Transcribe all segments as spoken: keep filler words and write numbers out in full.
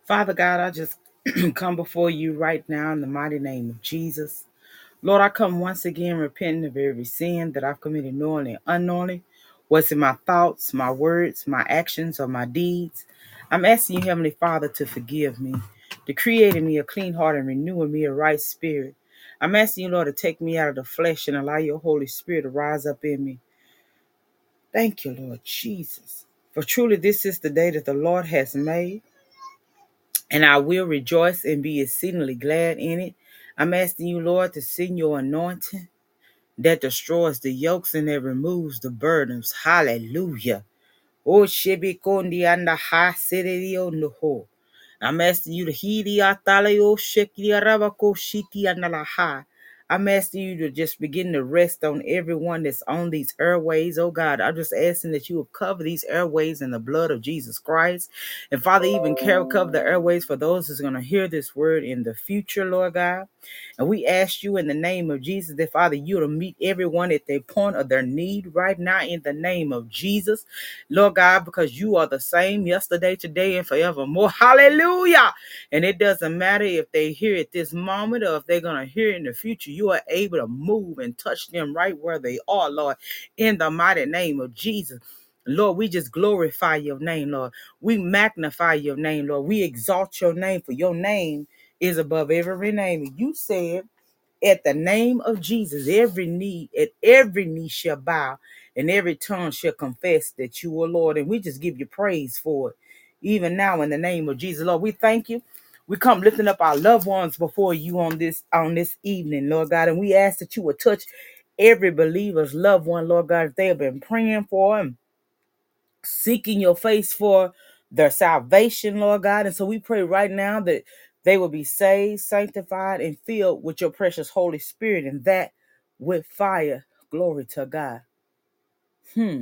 Father God, I just come before you right now in the mighty name of Jesus. Lord, I come once again repenting of every sin that I've committed knowingly and unknowingly. What's in my thoughts, my words, my actions, or my deeds. I'm asking you, Heavenly Father, to forgive me, to create in me a clean heart and renew in me a right spirit. I'm asking you, Lord, to take me out of the flesh and allow your Holy Spirit to rise up in me. Thank you, Lord Jesus. For truly this is the day that the Lord has made, and I will rejoice and be exceedingly glad in it. I'm asking you, Lord, to send your anointing that destroys the yokes and that removes the burdens. Hallelujah. Oh, shibikondi and the high city on the whole. I'm asking you to heal the ataleo sheki arabako shiti and the high. I'm asking you to just begin to rest on everyone that's on these airways. Oh God, I'm just asking that you will cover these airways in the blood of Jesus Christ. And Father, even care cover the airways for those who's going to hear this word in the future, Lord God. And we ask you in the name of Jesus that, Father, you to meet everyone at their point of their need right now in the name of Jesus. Lord God, because you are the same yesterday, today, and forevermore. Hallelujah. And it doesn't matter if they hear it this moment or if they're going to hear it in the future. You are able to move and touch them right where they are, Lord, in the mighty name of Jesus. Lord, we just glorify your name, Lord. We magnify your name, Lord. We exalt your name, for your name is above every name. And you said, at the name of Jesus, every knee, at every knee shall bow, and every tongue shall confess that you are Lord. And we just give you praise for it. Even now, in the name of Jesus, Lord, we thank you. We come lifting up our loved ones before you on this on this evening, Lord God. And we ask that you would touch every believer's loved one, Lord God, if they have been praying for them, seeking your face for their salvation, Lord God. And so we pray right now that they will be saved, sanctified, and filled with your precious Holy Spirit, and that with fire. Glory to God. Hmm.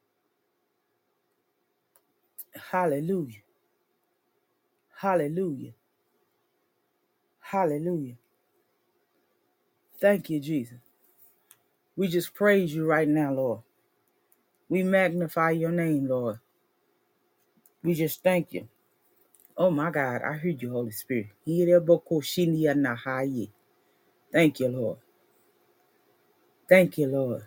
Hallelujah. Hallelujah. Hallelujah. Thank you, Jesus. We just praise you right now, Lord. We magnify your name, Lord. We just thank you. Oh my God, I heard you, Holy Spirit. Thank you, Lord. Thank you, Lord.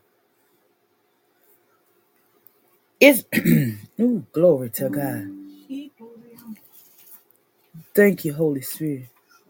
It's ooh, glory to God. Thank you, Holy Spirit.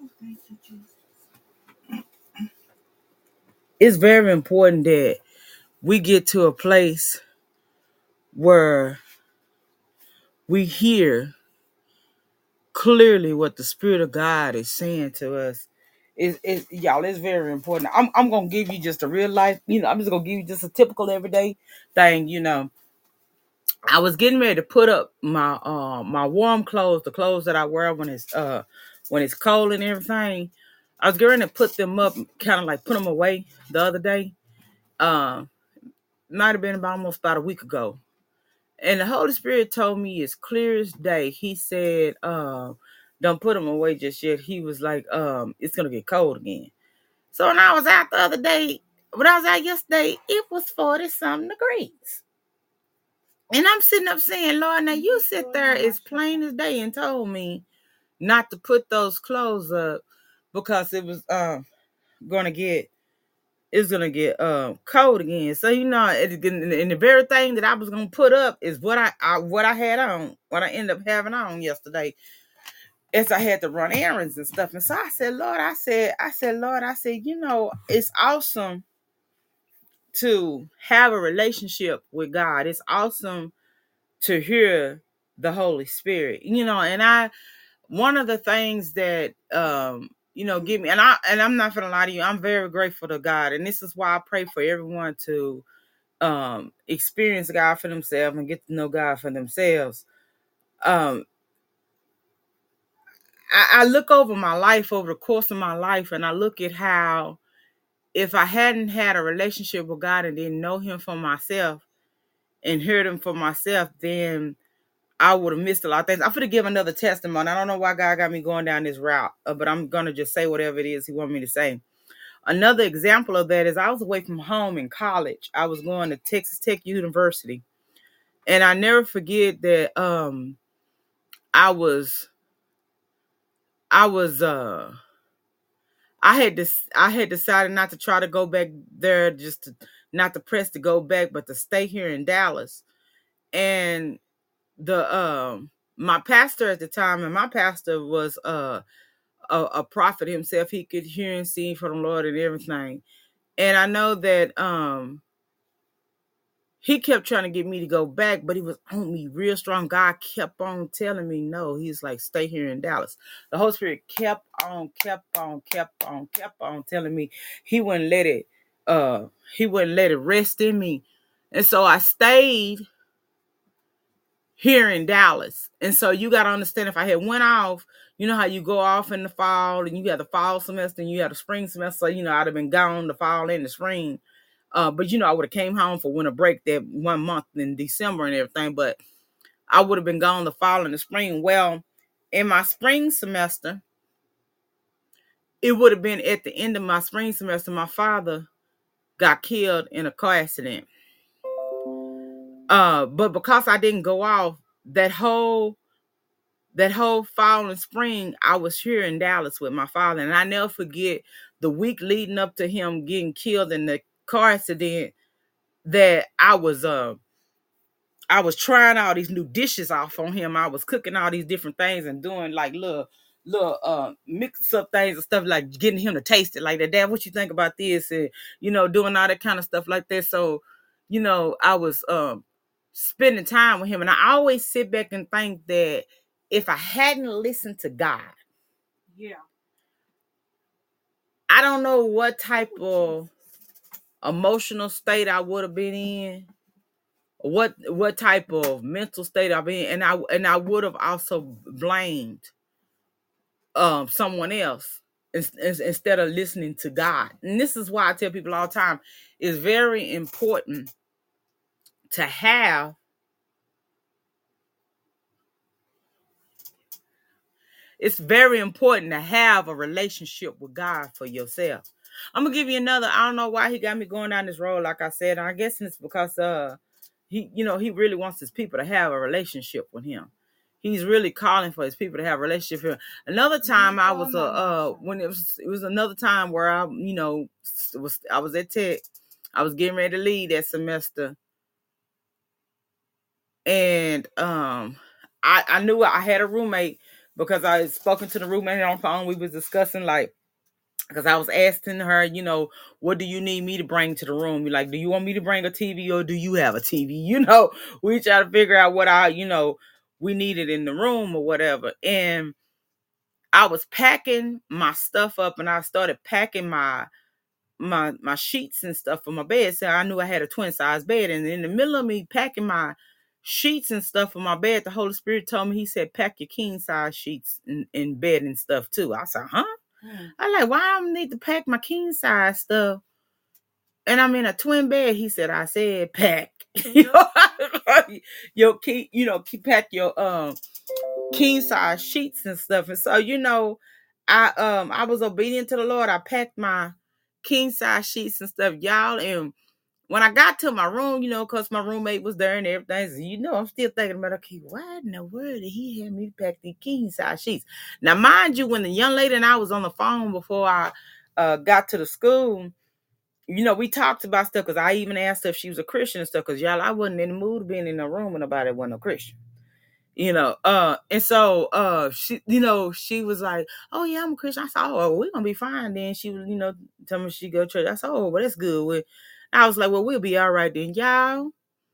It's very important that we get to a place where we hear clearly what the Spirit of God is saying to us. It, it, y'all, it's very important. I'm, I'm gonna give you just a real life, you know, I'm just gonna give you just a typical everyday thing, you know. I was getting ready to put up my uh my warm clothes, the clothes that I wear when it's uh when it's cold and everything. I was getting to put them up, kind of like put them away the other day. Um, might have been about almost about a week ago. And the Holy Spirit told me as clear as day. He said, uh, don't put them away just yet. He was like, um, it's gonna get cold again. So when I was out the other day, when I was out yesterday, it was forty something degrees. And I'm sitting up saying, Lord, now you sit there as plain as day and told me not to put those clothes up because it was uh, gonna get it's gonna get uh, cold again. So you know, it, and and the very thing that I was gonna put up is what I, I what I had on, what I ended up having on yesterday. As I had to run errands and stuff. And so I said, Lord, I said, I said, Lord, I said, you know, it's awesome to have a relationship with God. It's awesome to hear the Holy Spirit, you know. And I, one of the things that, um, you know, give me, and I, and I'm not gonna lie to you, I'm very grateful to God. And this is why I pray for everyone to, um, experience God for themselves and get to know God for themselves. Um, I, I look over my life, over the course of my life, and I look at how, if I hadn't had a relationship with God and didn't know him for myself and heard him for myself, then I would have missed a lot of things. I'm going to give another testimony. I don't know why God got me going down this route, uh, but I'm going to just say whatever it is he wanted me to say. Another example of that is I was away from home in college. I was going to Texas Tech University. And I never forget that um, I was I was uh I had this I had decided not to try to go back there, just to not to press to go back, but to stay here in Dallas. And the um my pastor at the time, and my pastor was uh a, a prophet himself. He could hear and see from the Lord and everything. And I know that um he kept trying to get me to go back, but he was on me real strong. God kept on telling me no. He's like, stay here in Dallas. The Holy Spirit kept on, kept on, kept on, kept on telling me he wouldn't let it, uh, he wouldn't let it rest in me. And so I stayed here in Dallas. And so you got to understand, if I had went off, you know how you go off in the fall and you got the fall semester and you got the spring semester. So, you know, I'd have been gone the fall and the spring. Uh, but, you know, I would have came home for winter break that one month in December and everything. But I would have been gone the fall and the spring. Well, in my spring semester, it would have been at the end of my spring semester, my father got killed in a car accident. Uh, but because I didn't go off, that whole that whole fall and spring, I was here in Dallas with my father. And I never forget the week leading up to him getting killed in the car accident, that I was uh I was trying all these new dishes off on him. I was cooking all these different things and doing like little little uh mix up things and stuff, like getting him to taste it. Like that, Dad, what you think about this? And you know, doing all that kind of stuff like that. So, you know, I was um spending time with him. And I always sit back and think that if I hadn't listened to God, yeah, I don't know what type of emotional state I would have been in, what what type of mental state I've been in, and I and I would have also blamed um someone else instead of listening to God. And this is why I tell people all the time, it's very important to have it's very important to have a relationship with God for yourself. I'm gonna give you another. I don't know why he got me going down this road, like I said. I guess it's because uh he, you know, he really wants his people to have a relationship with him. He's really calling for his people to have a relationship with him. Another time I was uh, uh when it was it was another time where I, you know, was I was at Tech. I was getting ready to leave that semester. And um I, I knew I had a roommate because I had spoken to the roommate on the phone. We was discussing, like, because I was asking her, you know, what do you need me to bring to the room? You're like, do you want me to bring a T V or do you have a T V? You know, we try to figure out what I, you know, we needed in the room or whatever. And I was packing my stuff up, and I started packing my my my sheets and stuff for my bed. So I knew I had a twin size bed. And in the middle of me packing my sheets and stuff for my bed, the Holy Spirit told me, he said, pack your king size sheets in, in bed and stuff too. I said, huh? Mm. I like, why I don't need to pack my king size stuff? And I'm in a twin bed. He said, I said pack. your key, you know, keep pack your um king size sheets and stuff. And so, you know, I um I was obedient to the Lord. I packed my king size sheets and stuff, y'all. And when I got to my room, you know, because my roommate was there and everything, so, you know, I'm still thinking about, okay, why in the world did he have me pack these king size sheets? Now, mind you, when the young lady and I was on the phone before I uh, got to the school, you know, we talked about stuff, because I even asked her if she was a Christian and stuff, because y'all, I wasn't in the mood of being in a room with nobody that wasn't a Christian. You know, uh, and so uh, she, you know, she was like, "Oh yeah, I'm a Christian." I said, "Oh, well, we're gonna be fine." Then she was, you know, telling me she go to church. I said, "Oh, well, that's good." Well, I was like, "Well, we'll be all right then, y'all."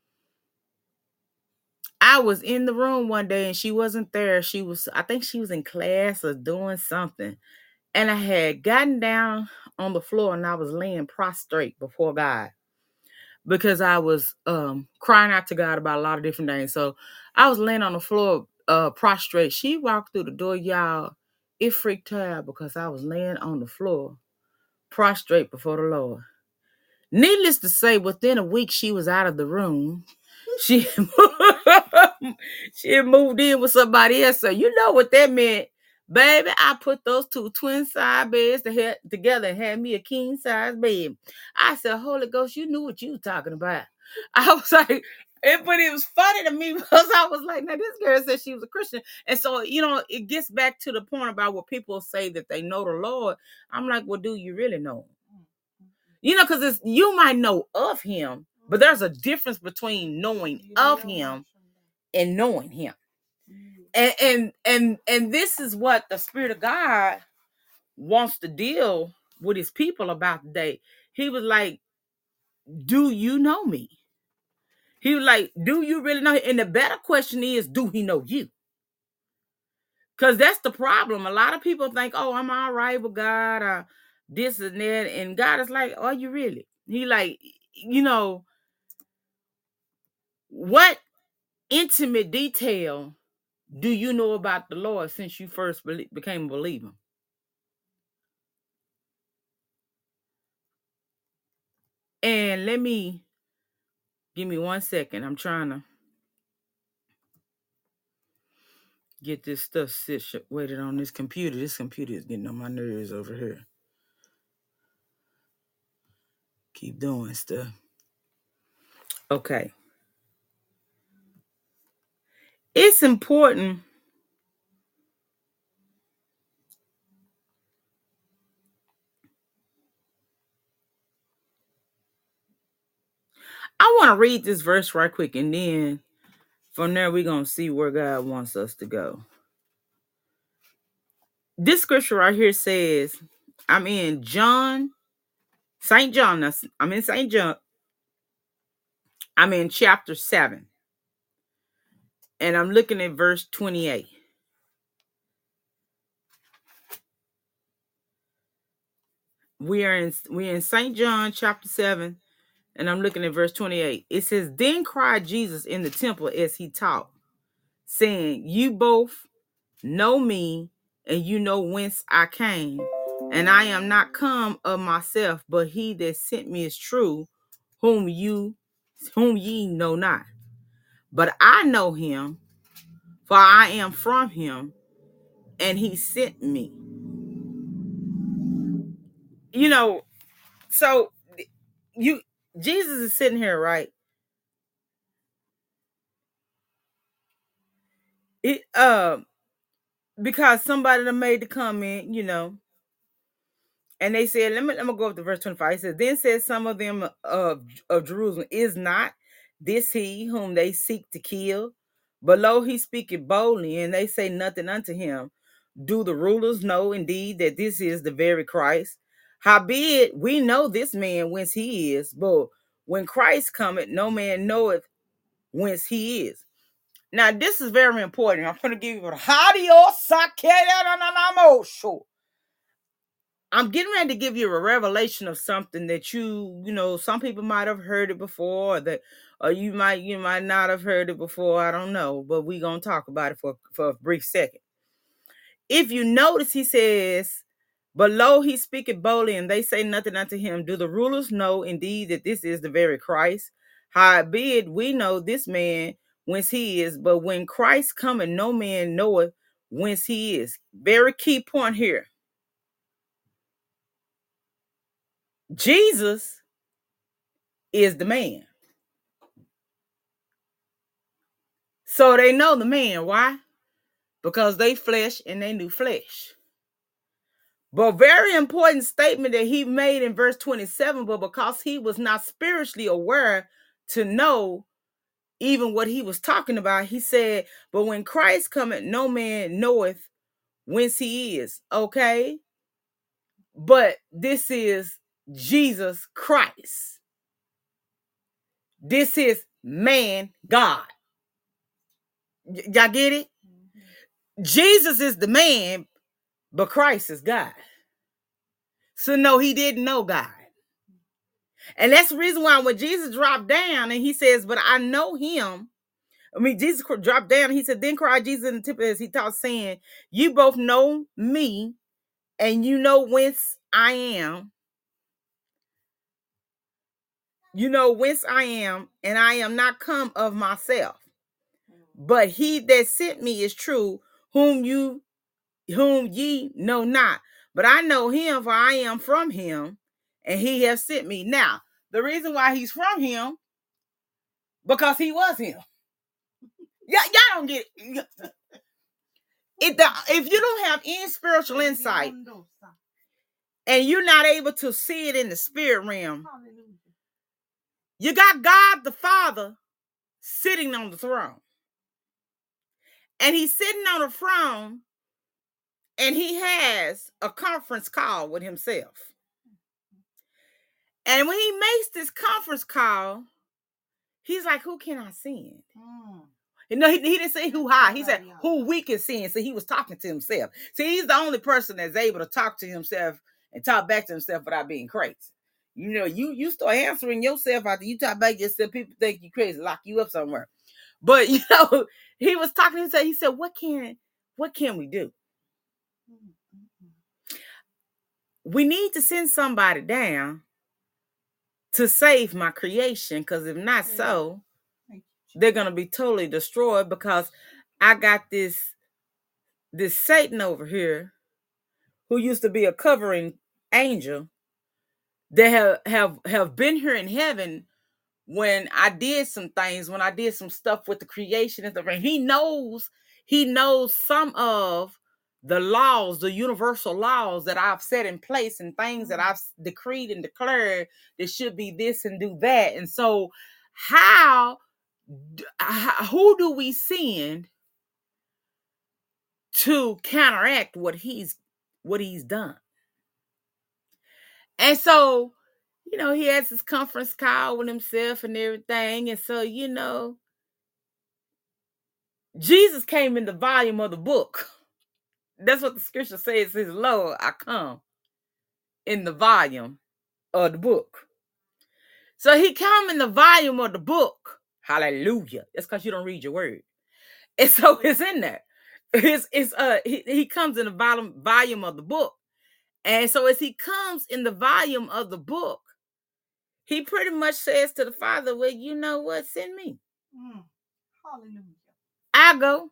I was in the room one day and she wasn't there. She was, I think she was in class or doing something, and I had gotten down on the floor and I was laying prostrate before God, because I was um, crying out to God about a lot of different things. So I was laying on the floor, uh, prostrate. She walked through the door, y'all. It freaked her out because I was laying on the floor, prostrate before the Lord. Needless to say, within a week, she was out of the room. She, she had moved in with somebody else. So you know what that meant. Baby, I put those two twin side beds together and had me a king size bed. I said, Holy Ghost, you knew what you were talking about. I was like, It, but it was funny to me because I was like, now this girl said she was a Christian. And so, you know, it gets back to the point about what people say that they know the Lord. I'm like, well, do you really know him? You know, because it's you might know of him, but there's a difference between knowing of him and knowing him. And and and and this is what the Spirit of God wants to deal with his people about today. He was like, do you know me? He was like, do you really know? And the better question is, do he know you? Because that's the problem. A lot of people think, oh, I'm all right with God, or this and that. And God is like, are you really? He like, you know, what intimate detail do you know about the Lord since you first be- became a believer? And let me, give me one second. I'm trying to get this stuff situated on this computer. This computer is getting on my nerves over here. Keep doing stuff. Okay. It's important I want to read this verse right quick, and then from there we're going to see where God wants us to go. This scripture right here says, I'm in John, Saint John. I'm in Saint John. I'm in chapter seven. And I'm looking at verse twenty-eight. We are in we are in Saint John chapter seven, and I'm looking at verse twenty-eight. It says, then cried Jesus in the temple as he taught, saying, you both know me, and you know whence I came, and I am not come of myself, but he that sent me is true, whom you whom ye know not. But I know him, for I am from him, and he sent me. You know, so you Jesus is sitting here, right? It uh because somebody done made the comment, you know, and they said, let me let me go up to verse twenty-five. It says, then said some of them of, of Jerusalem, is not this he whom they seek to kill? But lo, he speaketh boldly, and they say nothing unto him. Do the rulers know indeed that this is the very Christ? Howbeit, we know this man whence he is, but when Christ cometh, no man knoweth whence he is. Now, this is very important. I'm going to give you a hadio show. I'm getting ready to give you a revelation of something that you, you know, some people might have heard it before, or that, or you might, you might not have heard it before. I don't know, but we're gonna talk about it for for a brief second. If you notice, he says, "But lo, he speaketh boldly, and they say nothing unto him. Do the rulers know indeed that this is the very Christ? Howbeit, we know this man whence he is, but when Christ cometh, no man knoweth whence he is." Very key point here. Jesus is the man. So they know the man. Why? Because they flesh and they knew flesh. But very important statement that he made in verse twenty-seven, but because he was not spiritually aware to know even what he was talking about, he said, but when Christ cometh, no man knoweth whence he is. Okay? But this is Jesus Christ. This is man, God. Y- y'all get it? Jesus is the man, but Christ is God. So no, he didn't know God. And that's the reason why when Jesus dropped down and he says, but I know him. I mean, Jesus dropped down and he said, then cried Jesus in the temple as he taught, saying, you both know me, and you know whence I am. You know whence I am, and I am not come of myself. But he that sent me is true, whom you whom ye know not. But I know him, for I am from him, and he has sent me. Now, the reason why he's from him because he was him. Yeah, y'all don't get it. If, the, if you don't have any spiritual insight and you're not able to see it in the spirit realm, you got God the Father sitting on the throne. And he's sitting on the throne and he has a conference call with himself. And when he makes this conference call, he's like, who can I send? Mm. You know, he, he didn't say who high. He said who we can send. So he was talking to himself. See, he's the only person that's able to talk to himself and talk back to himself without being crazy. You know, you, you start answering yourself after you talk back to yourself, people think you crazy, lock you up somewhere. But, you know, he was talking to himself. He said, what can, what can we do? We need to send somebody down to save my creation, because if not so, they're going to be totally destroyed, because I got this, this Satan over here who used to be a covering angel that have, have, have been here in heaven when I did some things, when I did some stuff with the creation and stuff. And he knows, he knows some of the laws, the universal laws that I've set in place and things that I've decreed and declared that should be this and do that. And so how, who do we send to counteract what he's, what he's done? And so, you know, he has his conference call with himself and everything. And so, you know, Jesus came in the volume of the book. That's what the scripture says. It says, Lord, I come in the volume of the book. So he come in the volume of the book. Hallelujah. That's because you don't read your word. And so it's in there. It's, it's, uh, he, he comes in the volume, volume of the book. And so as he comes in the volume of the book, he pretty much says to the Father, well, you know what? Send me. Mm. Hallelujah. I go.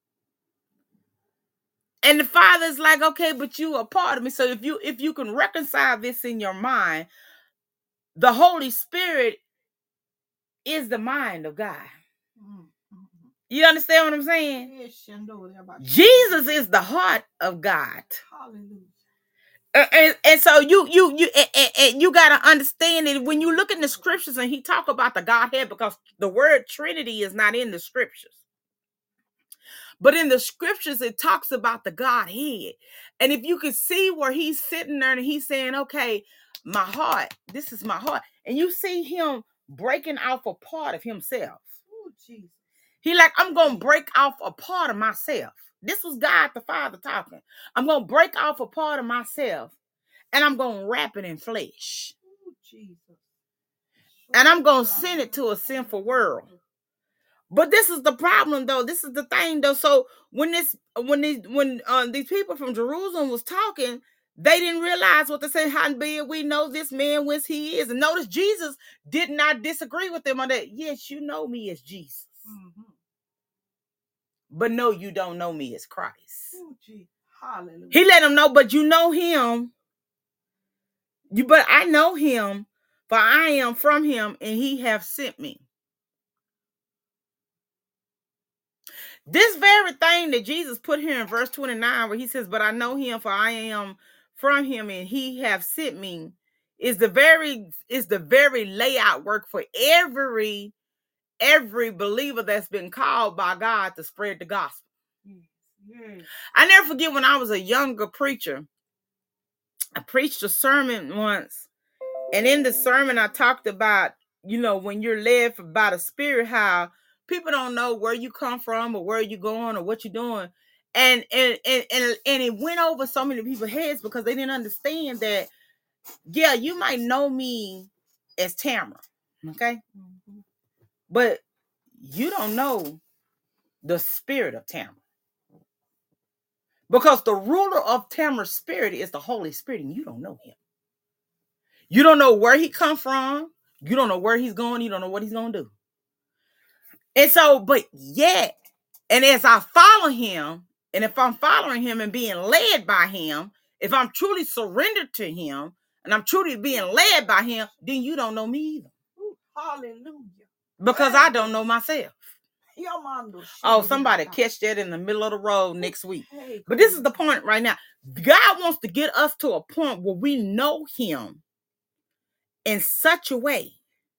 And the Father's like, okay, but you are part of me. So if you if you can reconcile this in your mind, the Holy Spirit is the mind of God. Mm-hmm. You understand what I'm saying? Yes, I know about Jesus is the heart of God. Hallelujah. And, and, and so you you you and, and you got to understand it when you look in the scriptures and he talk about the Godhead, because the word Trinity is not in the scriptures. But in the scriptures, it talks about the Godhead. And if you could see where he's sitting there and he's saying, okay, my heart, this is my heart. And you see him breaking off a part of himself. Oh, Jesus. He like, I'm going to break off a part of myself. This was God the Father talking. I'm going to break off a part of myself and I'm going to wrap it in flesh. Oh, Jesus. And I'm going to send it to a sinful world. But this is the problem, though. This is the thing, though. So when this, when these, when uh, these people from Jerusalem was talking, they didn't realize what they said. Howbeit we know this man whence he is. And notice Jesus did not disagree with them on that. Yes, you know me as Jesus, mm-hmm. But no, you don't know me as Christ. Oh, gee. Hallelujah. He let them know, but you know him. You, but I know him, for I am from him, and he have sent me. This very thing that Jesus put here in verse twenty-nine, where he says, but I know him, for I am from him, and he have sent me, is the very is the very layout work for every every believer that's been called by God to spread the gospel. Yes. I never forget when I was a younger preacher, I preached a sermon once, and in the sermon I talked about, you know, when you're led by the Spirit, how people don't know where you come from or where you're going or what you're doing. And and, and, and and it went over so many people's heads because they didn't understand that, yeah, you might know me as Tamara, okay? Mm-hmm. But you don't know the spirit of Tamara. Because the ruler of Tamara's spirit is the Holy Spirit, and you don't know him. You don't know where he come from. You don't know where he's going. You don't know what he's going to do. And so, but yet, and as I follow him, and if I'm following him and being led by him, if I'm truly surrendered to him, and I'm truly being led by him, then you don't know me either. Ooh, hallelujah. Because I don't know myself. Your mom do. Oh, somebody catch that in the middle of the road next week. But this is the point right now. God wants to get us to a point where we know him in such a way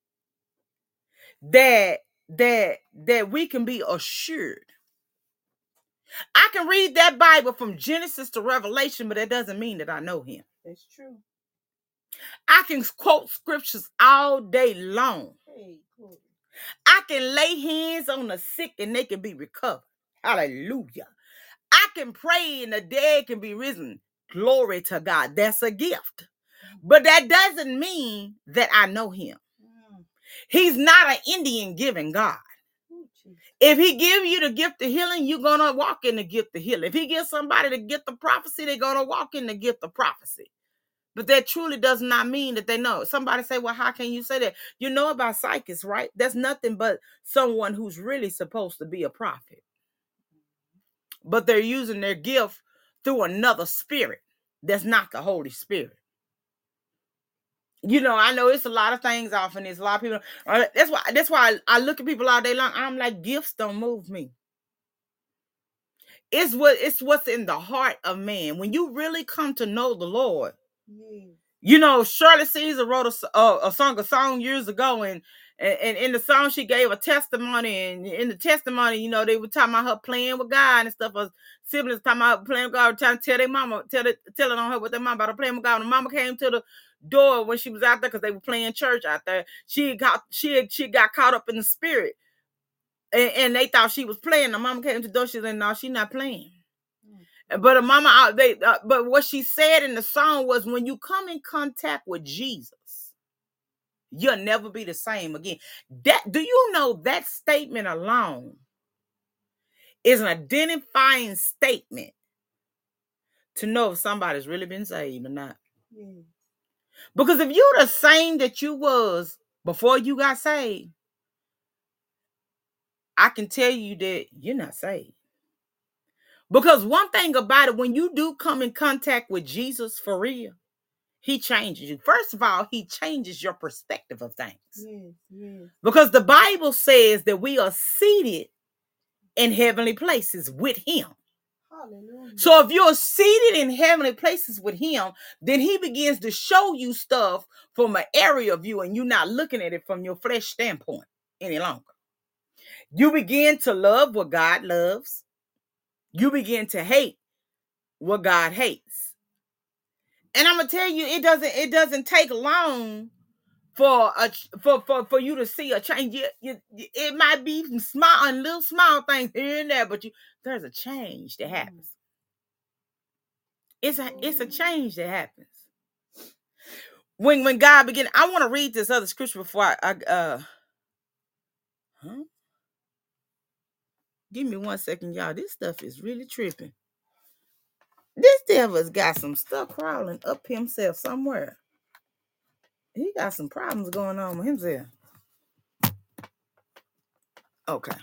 that that that we can be assured. I can read that Bible from Genesis to Revelation, but that doesn't mean that I know him. That's true. I can quote scriptures all day long. Hey, cool. I can lay hands on the sick and they can be recovered. Hallelujah. I can pray and the dead can be risen. Glory to God. That's a gift. But that doesn't mean that I know him. Mm. He's not an Indian giving God. If he give you the gift of healing, you're going to walk in the gift of healing. If he gives somebody the gift of prophecy, they're going to walk in the gift of prophecy. But that truly does not mean that they know. Somebody say, well, how can you say that? You know about psychics, right? That's nothing but someone who's really supposed to be a prophet. But they're using their gift through another spirit. That's not the Holy Spirit. You know, I know it's a lot of things off in this. A lot of people. Uh, that's why. That's why I, I look at people all day long. I'm like, gifts don't move me. It's what it's what's in the heart of man. When you really come to know the Lord, yeah. You know, Shirley Caesar wrote a, a, a song, a song years ago, and, and and in the song she gave a testimony, and in the testimony, you know, they were talking about her playing with God and stuff. Her siblings talking about her playing with God, trying to tell their mama, tell it, telling on her what their mama about her playing with God. When the mama came to the door when she was out there because they were playing church out there, she got she she got caught up in the spirit. And, and they thought she was playing. The mama came to the door. She said, "No, she's not playing." Mm-hmm. But the mama out they. Uh, but what she said in the song was, "When you come in contact with Jesus, you'll never be the same again." That do you know that statement alone is an identifying statement to know if somebody's really been saved or not. Mm-hmm. Because if you're the same that you was before you got saved, I can tell you that you're not saved. Because one thing about it, when you do come in contact with Jesus for real, he changes you. First of all, he changes your perspective of things. Yes, yes. Because the Bible says that we are seated in heavenly places with him. Hallelujah. So if you're seated in heavenly places with him, then he begins to show you stuff from an area view, and you're not looking at it from your flesh standpoint any longer. You begin to love what God loves. You begin to hate what God hates. And I'm gonna tell you, it doesn't it doesn't take long for a for for, for you to see a change. You, you, it might be some small and little small things here and there, but you there's a change that happens. It's a it's a change that happens. When when God began, I want to read this other scripture before I, I uh huh? Give me one second, y'all. This stuff is really tripping. This devil's got some stuff crawling up himself somewhere. He got some problems going on with himself. Okay.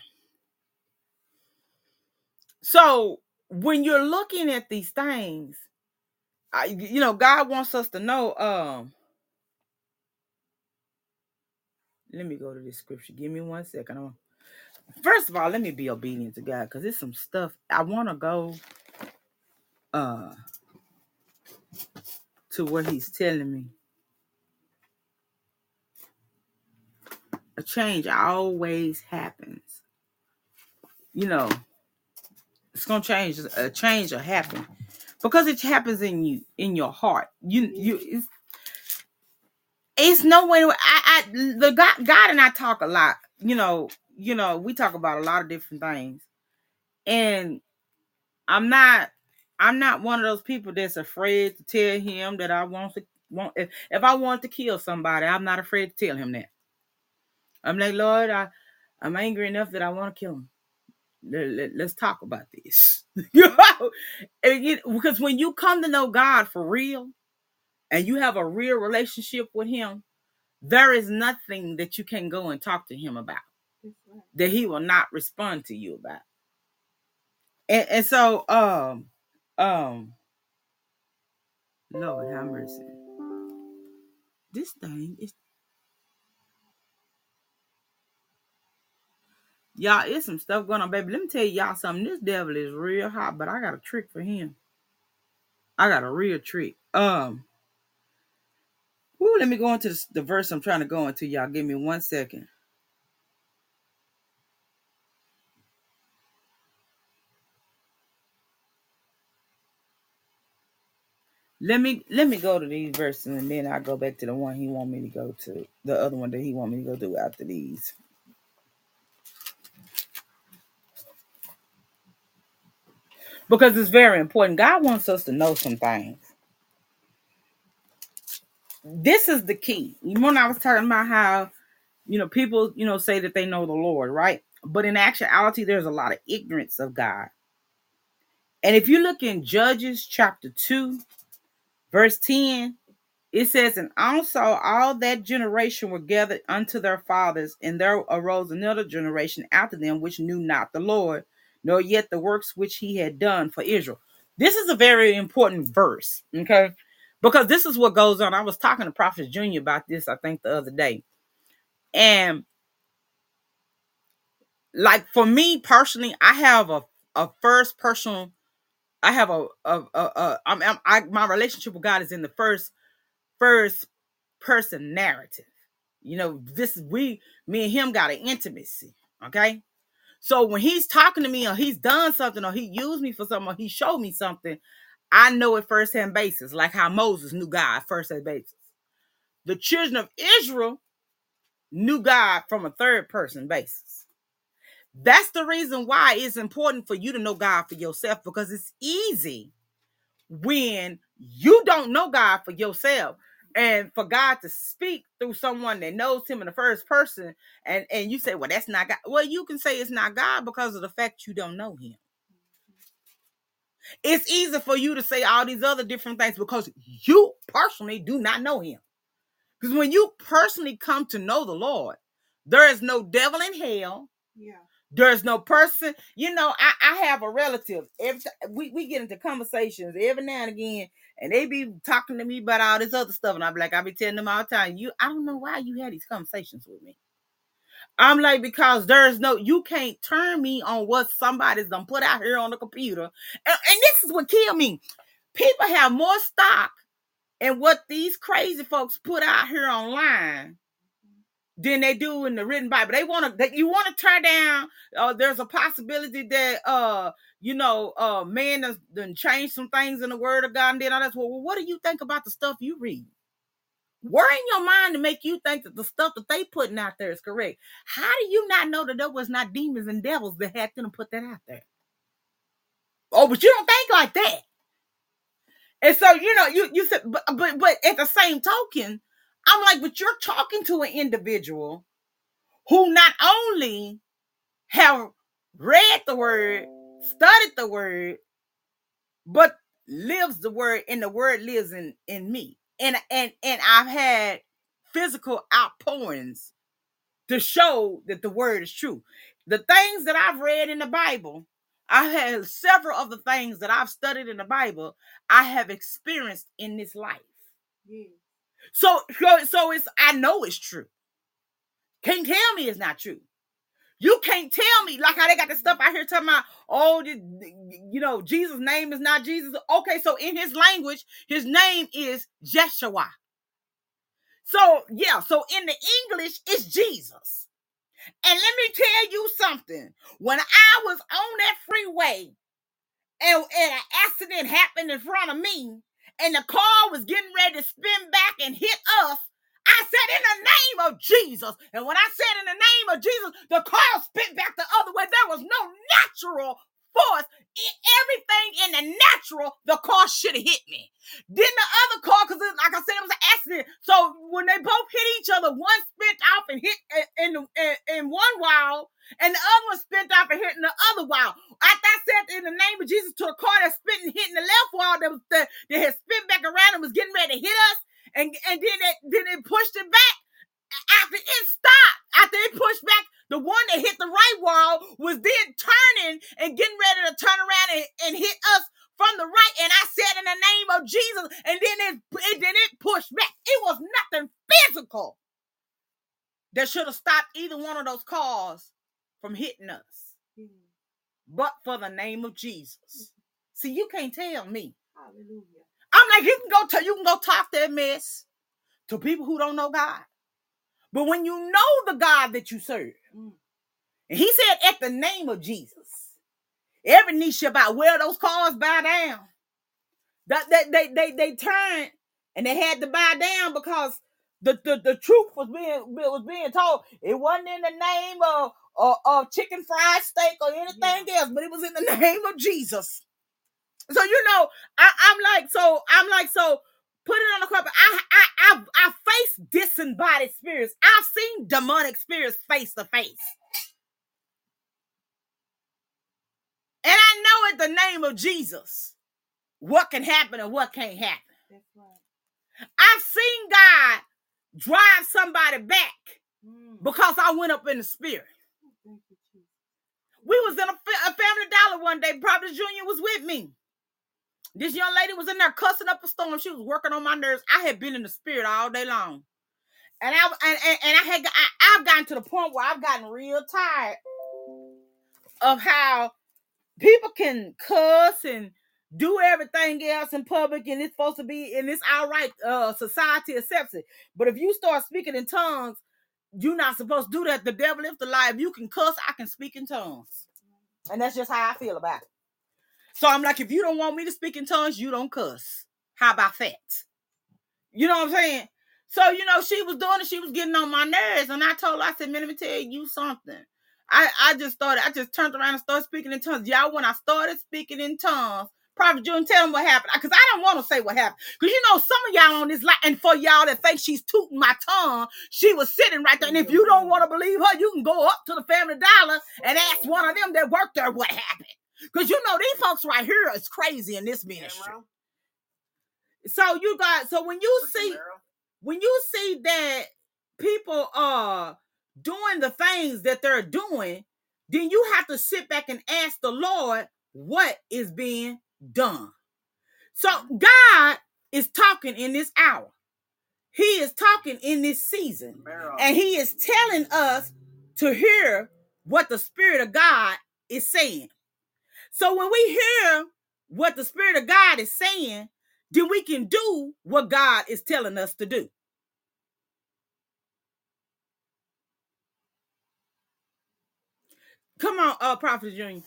So when you're looking at these things, I, you know, God wants us to know. Um, let me go to this scripture. Give me one second. I'm, first of all, let me be obedient to God because there's some stuff I want to go uh, to where He's telling me. A change always happens. You know, it's gonna change. A change will happen because it happens in you, in your heart. You, you. It's, it's no way. I, I, the God, God and I talk a lot. You know, you know, we talk about a lot of different things, and I'm not. I'm not one of those people that's afraid to tell him that I want to want. If, if I want to kill somebody, I'm not afraid to tell him that. I'm like, Lord, I, I'm angry enough that I want to kill him. Let, let, let's talk about this. You know, and you, because when you come to know God for real, and you have a real relationship with Him, there is nothing that you can go and talk to Him about that He will not respond to you about. And, and so, um, um, Lord have mercy. This thing is. Y'all, it's some stuff going on, baby. Let me tell y'all something. This devil is real hot, but I got a trick for him. I got a real trick. Um, woo, let me go into the, the verse I'm trying to go into, y'all. Give me one second. Let me let me go to these verses, and then I'll go back to the one he want me to go to. The other one that he want me to go to after these. Because it's very important. God wants us to know some things. This is the key. When I was talking about how, you know, people, you know, say that they know the Lord, right? But in actuality, there's a lot of ignorance of God. And if you look in Judges chapter two, verse ten, it says, and also all that generation were gathered unto their fathers, and there arose another generation after them which knew not the Lord, nor yet the works which he had done for Israel. This is a very important verse, okay? Because this is what goes on. I was talking to Prophet Junior about this, I think, the other day. And like for me personally, I have a, a first personal, I have a, a, a, a I'm, I'm, I, my relationship with God is in the first, first person narrative. You know, this we, me and him got an intimacy. Okay. So when he's talking to me or he's done something or he used me for something or he showed me something, I know it first-hand basis, like how Moses knew God first-hand basis. The children of Israel knew God from a third person basis. That's the reason why it's important for you to know God for yourself, because it's easy when you don't know God for yourself and for God to speak through someone that knows him in the first person, and, and you say, well, that's not God. Well, you can say it's not God because of the fact you don't know him. It's easy for you to say all these other different things because you personally do not know him. Because when you personally come to know the Lord, there is no devil in hell. Yeah. There's no person, you know, I, I have a relative. Every time we, we get into conversations every now and again, and they be talking to me about all this other stuff. And I'm like, I be telling them all the time, you, I don't know why you had these conversations with me. I'm like, because there's no, you can't turn me on what somebody's done put out here on the computer. And, and this is what killed me. People have more stock in what these crazy folks put out here online than they do in the written Bible. They want to, that you want to turn down. Uh, there's a possibility that, uh, you know, uh, man has done changed some things in the Word of God and did all that. Well, what do you think about the stuff you read? Where in your mind to make you think that the stuff that they putting out there is correct? How do you not know that there was not demons and devils that had them to put that out there? Oh, but you don't think like that. And so, you know, you you said, but but but at the same token, I'm like, but you're talking to an individual who not only have read the word, studied the word, but lives the word, and the word lives in, in me. And, and, and I've had physical outpourings to show that the word is true. The things that I've read in the Bible, I've had several of the things that I've studied in the Bible, I have experienced in this life. Yeah. So, so, so it's, I know it's true. Can't tell me it's not true. You can't tell me, like how they got the stuff out here talking about, oh, you know, Jesus' name is not Jesus. Okay, so in his language, his name is Jeshua. So, yeah, so in the English, it's Jesus. And let me tell you something. When I was on that freeway and, and an accident happened in front of me, and the car was getting ready to spin back and hit us, I said, in the name of Jesus. And when I said in the name of Jesus, the car spit back the other way. There was no natural force. Everything in the natural, the car should have hit me. Then the other car, because like I said, it was an accident. So when they both hit each other, one spit off and hit in, in, in one wall, and the other one spit off and hit in the other wall. After I said in the name of Jesus to a car that spit and hit in the left wall that was that, that had spit back around and was getting ready to hit us, and, and then it then it pushed it back. After it stopped, after it pushed back, the one that hit the right wall was then turning and getting ready to turn around and, and hit us from the right. And I said in the name of Jesus, and then it, it then it pushed back. It was nothing physical that should have stopped either one of those cars from hitting us, Mm. but for the name of Jesus. See, you can't tell me. Hallelujah. I'm like, you can go tell you can go talk that mess to people who don't know God. But when you know the God that you serve, Mm. and he said at the name of Jesus, every knee shall bow. Well, those cars bow down. That they, they they they turned and they had to bow down because the, the, the truth was being was being told. It wasn't in the name of, of, of chicken fried steak or anything yeah. else, but it was in the name of Jesus. So you know, I, I'm like, so I'm like, so put it on the carpet. I I I I face disembodied spirits. I've seen demonic spirits face to face. And I know in the name of Jesus what can happen and what can't happen. That's right. I've seen God drive somebody back mm. because I went up in the spirit. Thank you, Jesus. We was in a, a Family Dollar one day. Prophet Junior was with me. This young lady was in there cussing up a storm. She was working on my nerves. I had been in the spirit all day long. And I and, and, and I had I, I've gotten to the point where I've gotten real tired of how people can cuss and do everything else in public, and it's supposed to be, and it's all right. Uh, society accepts it. But if you start speaking in tongues, you're not supposed to do that. The devil is the lie. If you can cuss, I can speak in tongues. And that's just how I feel about it. So I'm like, if you don't want me to speak in tongues, you don't cuss. How about that? You know what I'm saying? So, you know, she was doing it. She was getting on my nerves. And I told her, I said, man, let me tell you something. I, I just started, I just turned around and started speaking in tongues. Y'all, when I started speaking in tongues, Prophet June, tell them what happened. Because I don't want to say what happened. Because, you know, some of y'all on this line, and for y'all that think she's tooting my tongue, she was sitting right there. And if you don't want to believe her, you can go up to the Family Dollar and ask one of them that worked there what happened. Because, you know, these folks right here is crazy in this ministry. So you got, so when you see, when you see that people are doing the things that they're doing, then you have to sit back and ask the Lord what is being done. So God is talking in this hour. He is talking in this season. And he is telling us to hear what the Spirit of God is saying. So when we hear what the Spirit of God is saying, then we can do what God is telling us to do. Come on, uh, Prophet Junior.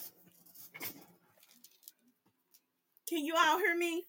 Can you all hear me?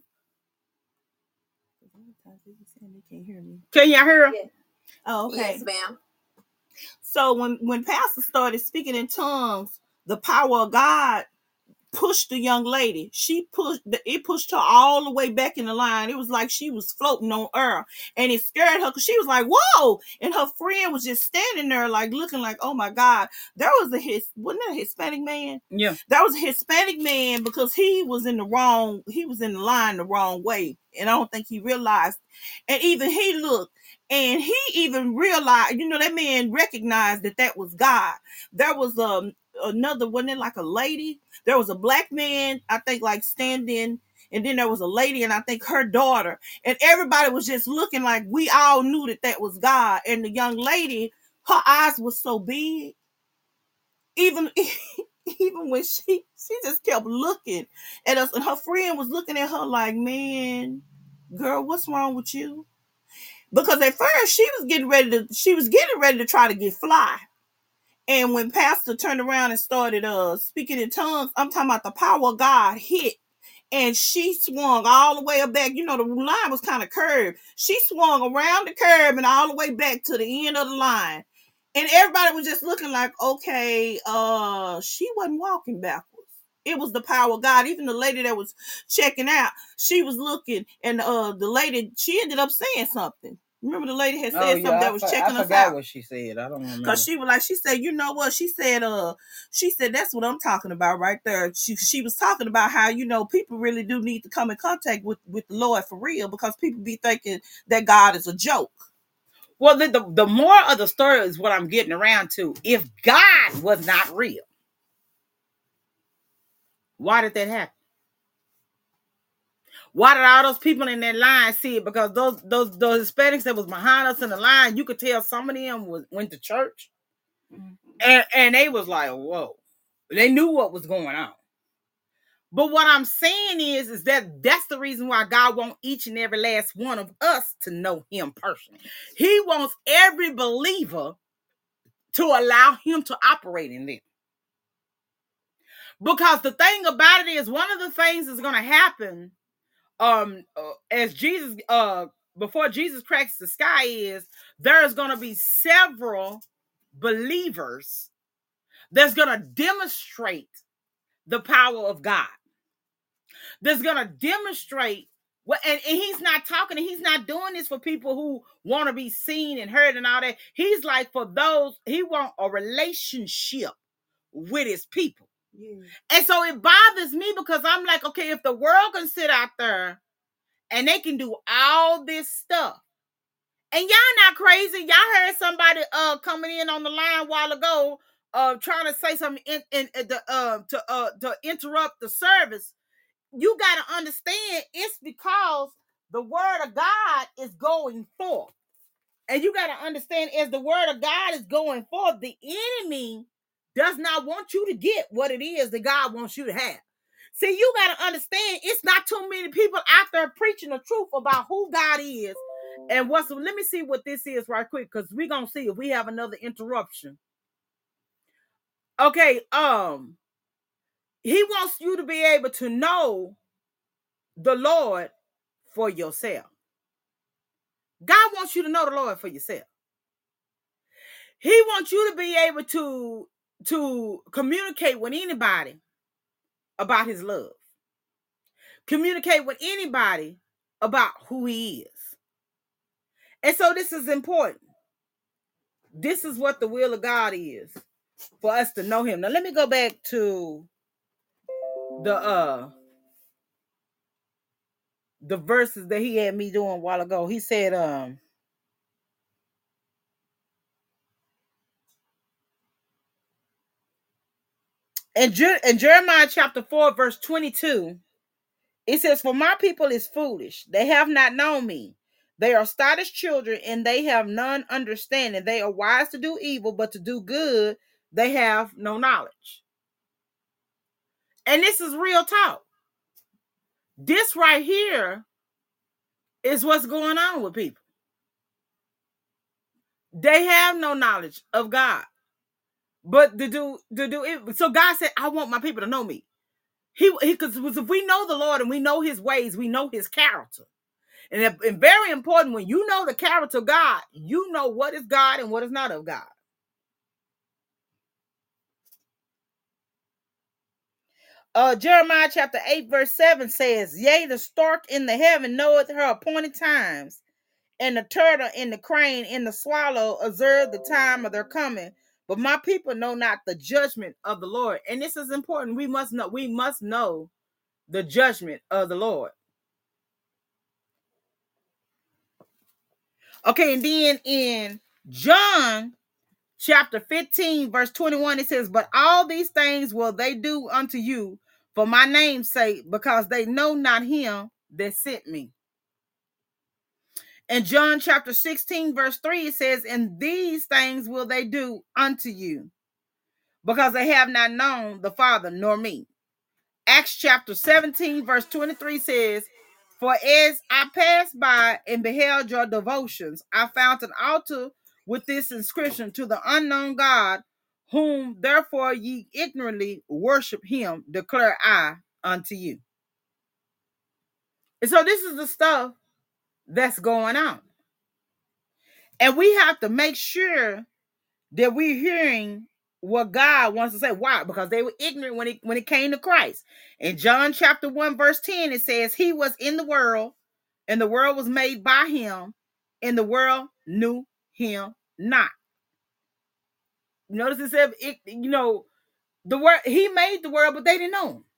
Can't hear me. Can y'all hear him? Yeah. Oh, okay. Yes, ma'am. So when, when Pastor started speaking in tongues, the power of God pushed the young lady. She pushed it pushed her all the way back in the line. It was like she was floating on air, and it scared her because she was like, "Whoa!" And her friend was just standing there, like looking like, "Oh my God!" There was a his wasn't that a Hispanic man? Yeah, that was a Hispanic man because he was in the wrong. He was in the line the wrong way, and I don't think he realized. And even he looked. And he even realized, you know, that man recognized that that was God. There was um another, wasn't it like a lady? There was a black man, I think, like standing, and then there was a lady, and I think her daughter. And everybody was just looking like we all knew that that was God. And the young lady, her eyes were so big. Even, even when she, she just kept looking at us, and her friend was looking at her like, man, girl, what's wrong with you? Because at first she was getting ready to, she was getting ready to try to get fly. And when Pastor turned around and started uh speaking in tongues, I'm talking about the power of God hit. And she swung all the way back. You know, the line was kind of curved. She swung around the curve and all the way back to the end of the line. And everybody was just looking like, okay, uh, she wasn't walking backwards. It was the power of God. Even the lady that was checking out, she was looking, and uh, the lady, she ended up saying something. Remember the lady had said oh, yeah, something that was I, checking I us out? I forgot what she said. I don't remember. Because she was like, she said, you know what? She said, uh, she said, that's what I'm talking about right there. She she was talking about how, you know, people really do need to come in contact with, with the Lord for real, because people be thinking that God is a joke. Well, the, the, the moral of the story is what I'm getting around to. If God was not real, why did that happen? Why did all those people in that line see it? Because those those those Hispanics that was behind us in the line, you could tell some of them was, went to church. Mm-hmm. And, and they was like, whoa. They knew what was going on. But what I'm saying is, is that that's the reason why God wants each and every last one of us to know him personally. He wants every believer to allow him to operate in them. Because the thing about it is, one of the things that's going to happen um, uh, as Jesus, uh, before Jesus cracks the sky is, there's going to be several believers that's going to demonstrate the power of God. That's going to demonstrate what, and, and he's not talking, and he's not doing this for people who want to be seen and heard and all that. He's like, for those, he want a relationship with his people. Yeah. And so it bothers me because I'm like, okay, if the world can sit out there and they can do all this stuff, and y'all not crazy. Y'all heard somebody uh coming in on the line a while ago, uh trying to say something in, in, in the uh to uh to interrupt the service. You got to understand, it's because the word of God is going forth. And you got to understand, as the word of God is going forth, the enemy does not want you to get what it is that God wants you to have. See, you got to understand, it's not too many people out there preaching the truth about who God is. And what's, let me see what this is right quick, because we're going to see if we have another interruption. Okay, um, he wants you to be able to know the Lord for yourself. God wants you to know the Lord for yourself. He wants you to be able to, to communicate with anybody about his love. Communicate with anybody about who he is. And so this is important. This is what the will of God is, for us to know him. Now let me go back to the uh the verses that he had me doing a while ago. He said, um, in, Jer- in Jeremiah chapter four, verse twenty-two, it says, for my people is foolish. They have not known me. They are startled children, and they have none understanding. They are wise to do evil, but to do good, they have no knowledge. And this is real talk. This right here is what's going on with people. They have no knowledge of God. But to do, to do it, so God said, I want my people to know me. He, because if we know the Lord and we know his ways, we know his character. And, it, and very important, when you know the character of God, you know what is God and what is not of God. Uh, Jeremiah chapter eight, verse seven says, yea, the stork in the heaven knoweth her appointed times, and the turtle and the crane and the swallow observe the time of their coming. But my people know not the judgment of the Lord. And this is important. We must know, we must know the judgment of the Lord. Okay, and then in John chapter fifteen, verse twenty-one, it says, but all these things will they do unto you for my name's sake, because they know not him that sent me. In John chapter sixteen, verse three, it says, and these things will they do unto you, because they have not known the Father nor me. Acts chapter seventeen, verse twenty-three says, for as I passed by and beheld your devotions, I found an altar with this inscription, to the unknown God, whom therefore ye ignorantly worship him, declare I unto you. And so this is the stuff that's going on. And we have to make sure that we're hearing what God wants to say. Why? Because they were ignorant when it when it came to Christ. In John chapter one, verse ten, it says, he was in the world, and the world was made by him, and the world knew him not. Notice it said, it, you know, the word, he made the world, but they didn't know him.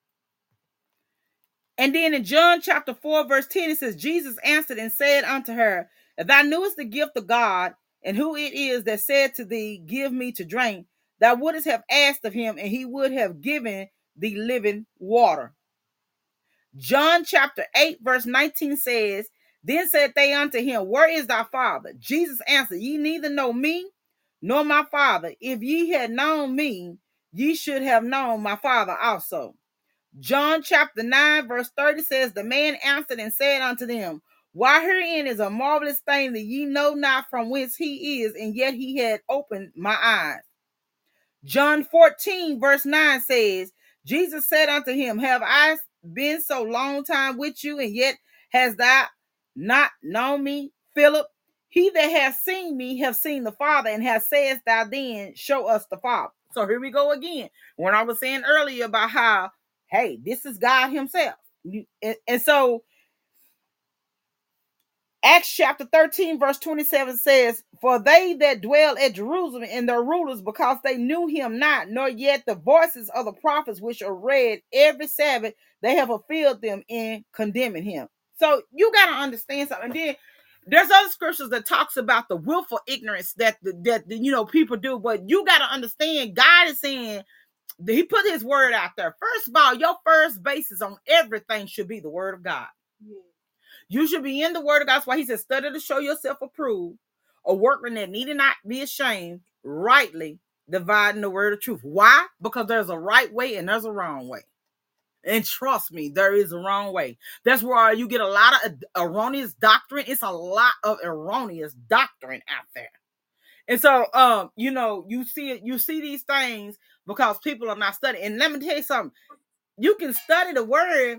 And then in John chapter four, verse ten, it says, Jesus answered and said unto her, if thou knewest the gift of God, and who it is that said to thee, give me to drink, thou wouldst have asked of him, and he would have given thee living water. John chapter eight, verse nineteen says, then said they unto him, where is thy Father? Jesus answered, ye neither know me, nor my Father. If ye had known me, ye should have known my Father also. John chapter nine, verse thirty says, the man answered and said unto them, why, herein is a marvelous thing that ye know not from whence he is, and yet he had opened my eyes. John fourteen, verse nine says, Jesus said unto him, have I been so long time with you, and yet hast thou not known me, Philip? He that hath seen me have seen the Father, and hath said thou then, show us the Father. So here we go again. When I was saying earlier about how, hey, this is God himself. And, and so Acts chapter thirteen, verse twenty-seven says, for they that dwell at Jerusalem and their rulers, because they knew him not, nor yet the voices of the prophets which are read every Sabbath, they have fulfilled them in condemning him. So you got to understand something. And then there's other scriptures that talks about the willful ignorance that, the, that the, you know, people do. But you got to understand, God is saying, he put his word out there. First of all, your first basis on everything should be the word of God. Yeah. You should be in the word of God. That's why he said, study to show yourself approved, a workman that needed not be ashamed, rightly dividing the word of truth. Why? Because there's a right way and there's a wrong way. And trust me, there is a wrong way. That's where you get a lot of erroneous doctrine. It's a lot of erroneous doctrine out there. And so, um, you know, you see it, you see these things because people are not studying. And let me tell you something. You can study the word,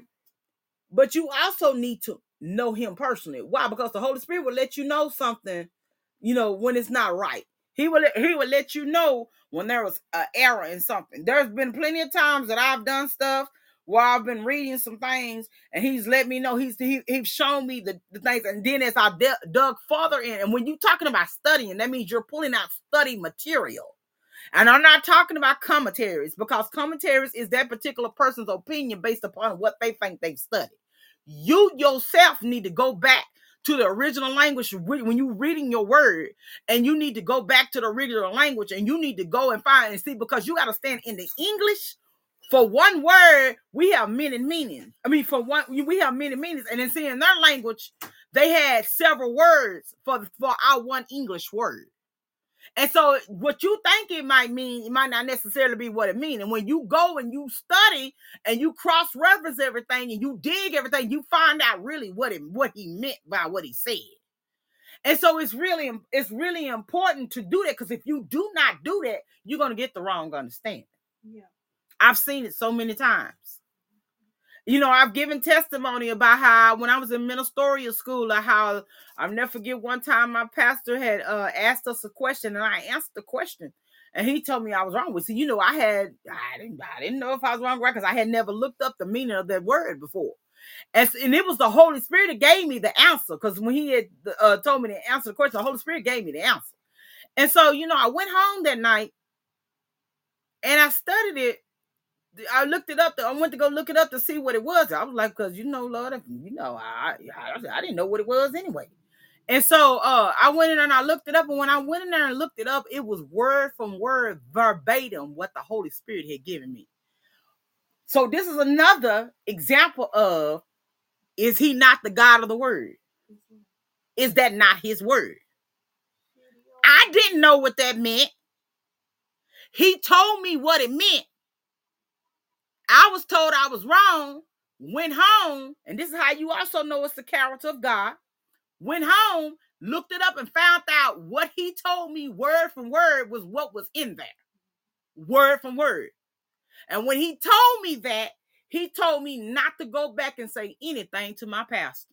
but you also need to know him personally. Why? Because the Holy Spirit will let you know something, you know, when it's not right. He will he will let you know when there was an error in something. There's been plenty of times that I've done stuff where I've been reading some things and he's let me know, he's he, he's shown me the, the things. And then as I d- dug further in, and when you're talking about studying, that means you're pulling out study material. And I'm not talking about commentaries, because commentaries is that particular person's opinion based upon what they think they've studied. You yourself need to go back to the original language when you're reading your word, and you need to go back to the original language, and you need to go and find and see, because you got to stand in the English. For one word, we have many meanings. I mean, for one, we have many meanings. And then see, in their language, they had several words for, for our one English word. And so what you think it might mean, it might not necessarily be what it means. And when you go and you study and you cross-reference everything and you dig everything, you find out really what it what he meant by what he said. And so it's really, it's really important to do that, because if you do not do that, you're going to get the wrong understanding. Yeah. I've seen it so many times. You know, I've given testimony about how when I was in ministerial school, or how I'll never forget one time my pastor had uh, asked us a question, and I answered the question, and he told me I was wrong. Well, see, you know, I had I didn't I didn't know if I was wrong, right? Because I had never looked up the meaning of that word before, and, and it was the Holy Spirit that gave me the answer. Because when he had uh, told me to answer the question, the Holy Spirit gave me the answer. And so, you know, I went home that night and I studied it. I looked it up. I went to go look it up to see what it was. I was like, because, you know, Lord, you know, I, I I didn't know what it was anyway. And so uh, I went in and I looked it up. And when I went in there and looked it up, it was word from word, verbatim, what the Holy Spirit had given me. So this is another example of, is he not the God of the word? Mm-hmm. Is that not his word? I didn't know what that meant. He told me what it meant. I was told I was wrong, went home, and this is how you also know it's the character of God. Went home, looked it up, and found out what he told me word from word was what was in there. Word from word. And when he told me that, he told me not to go back and say anything to my pastor.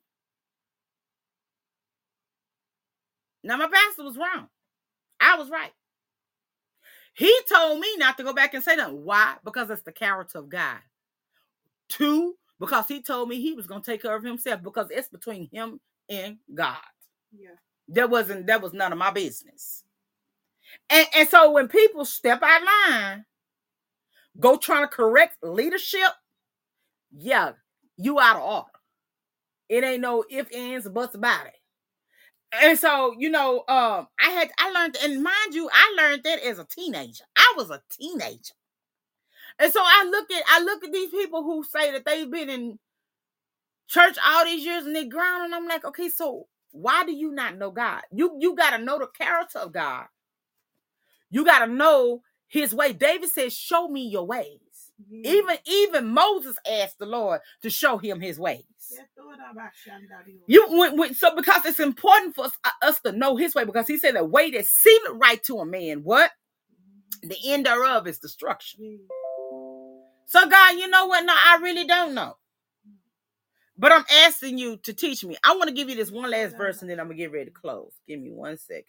Now, my pastor was wrong. I was right. He told me not to go back and say nothing. Why? Because it's the character of God. Two, because he told me he was going to take care of himself, because it's between him and God. Yeah. That wasn't, that was none of my business. And, and so when people step out of line, go trying to correct leadership, yeah, you out of order. It ain't no ifs, ands, or buts about it. And so, you know, um, I had, I learned, and mind you, I learned that as a teenager. I was a teenager. And so I look at, I look at these people who say that they've been in church all these years and they ground, and I'm like, okay, so why do you not know God? You, you got to know the character of God You got to know his way. David says, show me your ways. Yeah. Even, even Moses asked the Lord to show him his ways. Yeah, throw it out by Shandario. You when, when, so because it's important for us, uh, us to know his way, because he said the way that seemeth right to a man, what? The end thereof is destruction. Yeah. So God, you know what? No, I really don't know. But I'm asking you to teach me. I want to give you this one last verse and then I'm going to get ready to close. Give me one second.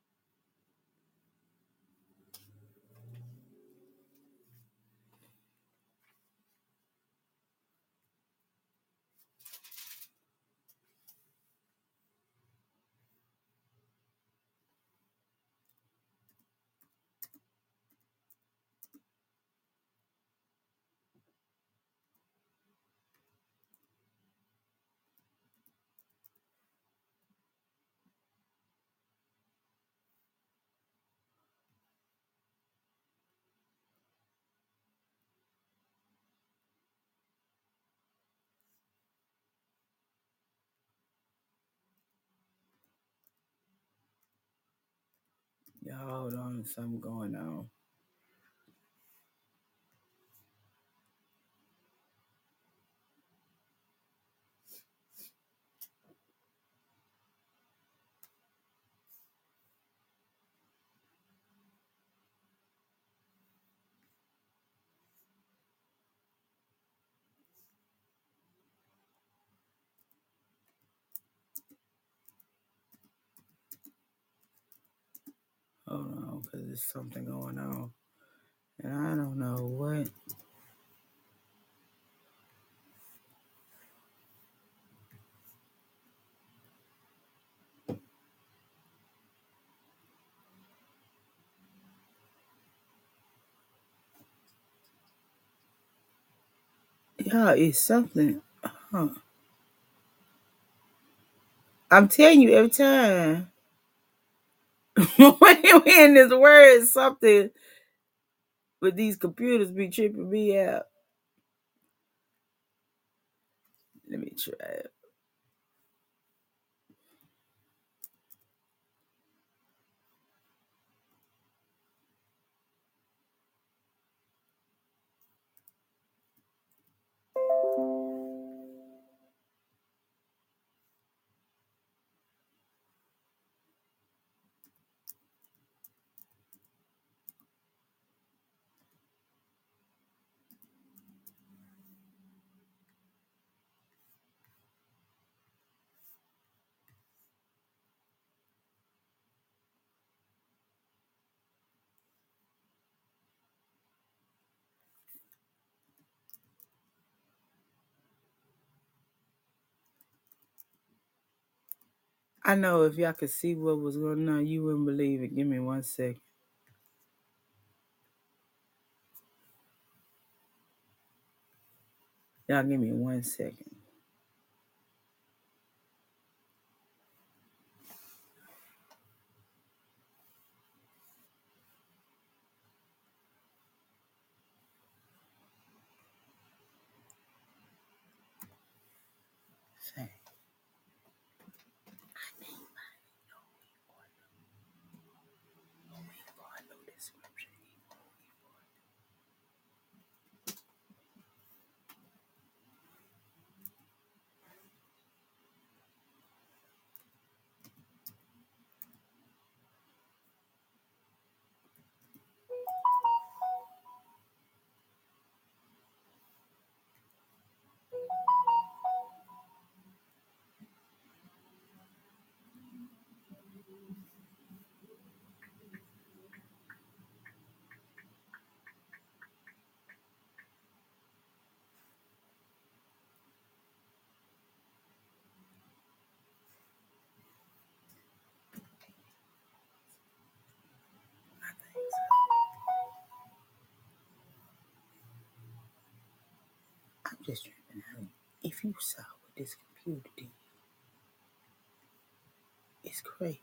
Y'all hold on, something going on. Hold on, because there's something going on. And I don't know what. Y'all, it's something. Huh. I'm telling you every time. When you in this word, something with these computers be tripping me out. Let me try it. I know if y'all could see what was going on, you wouldn't believe it. Give me one second. Y'all give me one second. Say. I'm just tripping out. If you saw what this computer did, it's crazy.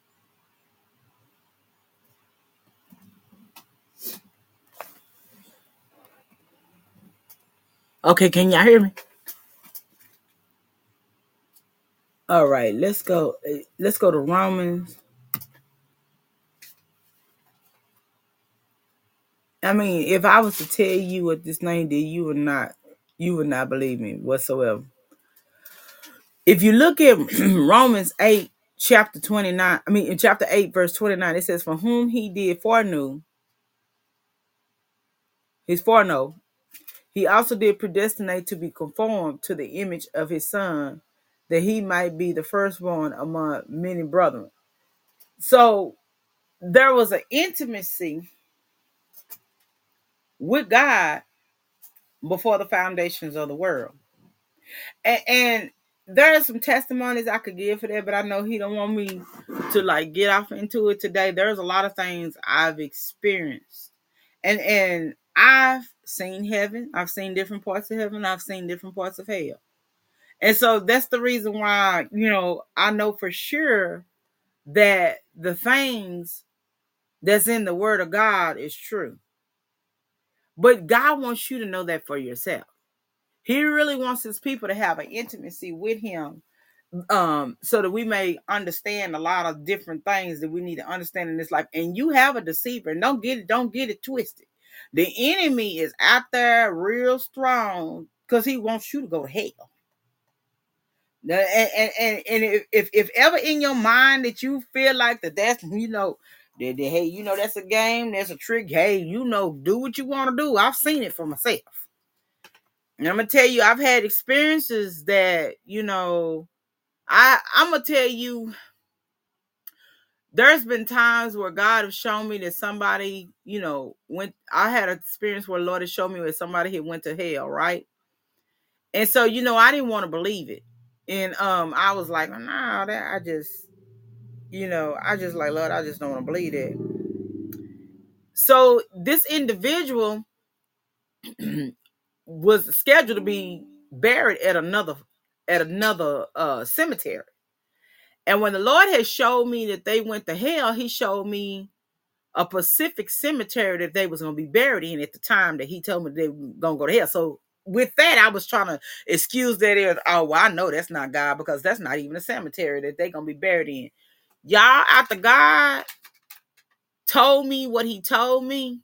Okay, can y'all hear me? All right, let's go. Let's go to Romans. I mean, if I was to tell you what this name did, you would not, you would not believe me whatsoever. If you look at Romans eight, chapter twenty-nine, I mean, in chapter eight, verse twenty-nine, it says, "For whom he did foreknow, his foreknow, he also did predestinate to be conformed to the image of his son, that he might be the firstborn among many brethren." So there was an intimacy with God before the foundations of the world. And, and there are some testimonies I could give for that, but I know he don't want me to like get off into it today. There's a lot of things I've experienced. And and I've seen heaven. I've seen different parts of heaven. I've seen different parts of hell. And so that's the reason why, you know, I know for sure that the things that's in the word of God is true. But God wants you to know that for yourself. He really wants his people to have an intimacy with him, um, so that we may understand a lot of different things that we need to understand in this life. And you have a deceiver, and don't get it, don't get it twisted. The enemy is out there real strong because he wants you to go to hell. And, and, and, and if, if, if ever in your mind that you feel like that, that's, you know, that, that, hey, you know, that's a game, that's a trick. Hey, you know, do what you want to do. I've seen it for myself. And I'm going to tell you, I've had experiences that, you know, I, I'm going to tell you, there's been times where God has shown me that somebody, you know, went, I had an experience where the Lord has shown me that somebody had went to hell, right? And so, you know, I didn't want to believe it. And um, I was like, nah, that I just, you know, I just like, Lord, I just don't want to believe it. So this individual was scheduled to be buried at another, at another uh, cemetery. And when the Lord had showed me that they went to hell, he showed me a Pacific cemetery that they was going to be buried in at the time that he told me they were going to go to hell. So with that, I was trying to excuse that as, oh, well, I know that's not God, because that's not even a cemetery that they're going to be buried in. Y'all, after God told me what he told me,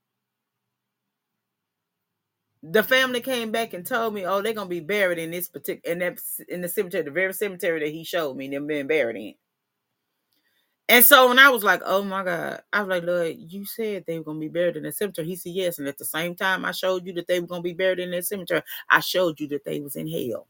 the family came back and told me, oh, they're going to be buried in this particular, in that, in the cemetery, the very cemetery that he showed me them being buried in. And so when I was like, oh my God, I was like, Lord, you said they were going to be buried in the cemetery. He said, yes. And at the same time I showed you that they were going to be buried in that cemetery, I showed you that they was in hell.